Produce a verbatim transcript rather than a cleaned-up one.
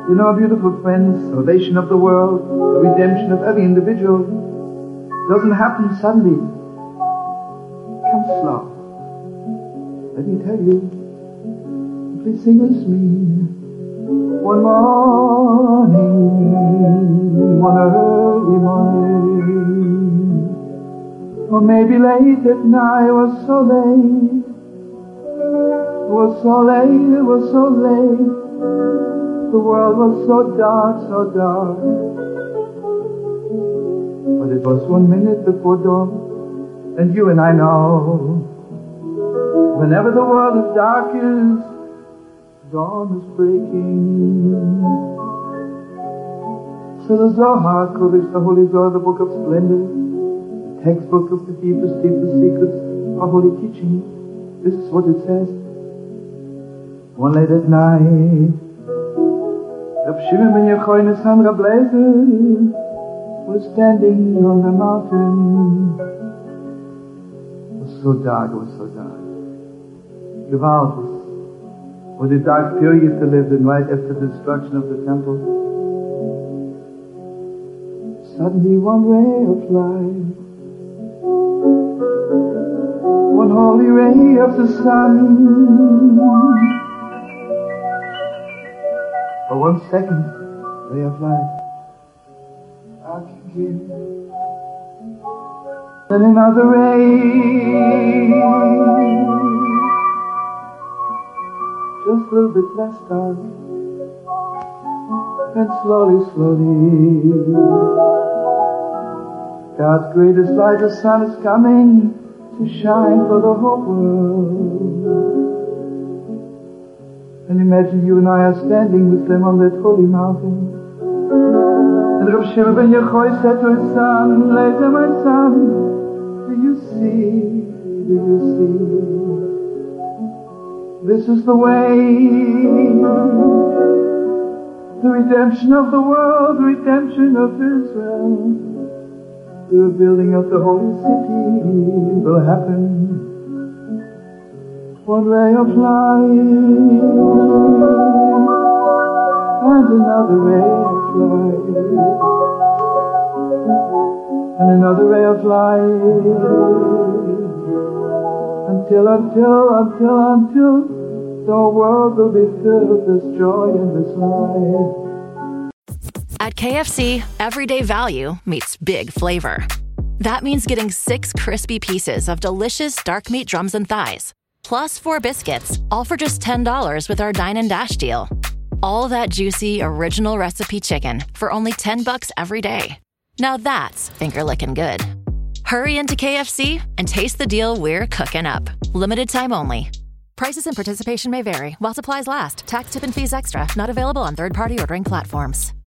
You know, beautiful friends, salvation of the world, the redemption of every individual, doesn't happen suddenly. It comes slow. Let me tell you, please sing with me. One morning, one early morning, or maybe late at night, it was so late, it was so late, it was so late. The world was so dark, so dark. But it was one minute before dawn, and you and I know, whenever the world is darkest, dawn is breaking. So the Zohar, Kodesh, the Holy Zohar, the Book of Splendor, the textbook of the deepest, deepest secrets of holy teaching, this is what it says. One late at night, Reb Shimon ben Yochai and his son Reb Lezer were standing on the mountain. It was so dark, it was so dark. Gewaltig was the dark period they lived in right after the destruction of the temple. Suddenly one ray of light, one holy ray of the sun, for one second, ray of light, I can give. Then another ray, just a little bit less dark, and slowly, slowly, God's greatest light, the sun, is coming to shine for the whole world. And imagine you and I are standing with them on that holy mountain. And Reb Shimon ben Yochai said to his son, Lezer, my son, do you see, do you see? This is the way, the redemption of the world, the redemption of Israel. The rebuilding of the holy city will happen. One ray of light and another ray of light and another ray of light until, until, until, until the world will be filled with this joy and this light. At K F C, everyday value meets big flavor. That means getting six crispy pieces of delicious dark meat drums and thighs, plus four biscuits, all for just ten dollars with our Dine and Dash deal. All that juicy, original recipe chicken for only ten bucks every day. Now that's finger-licking good. Hurry into K F C and taste the deal we're cooking up. Limited time only. Prices and participation may vary while supplies last. Tax, tip, and fees extra. Not available on third-party ordering platforms.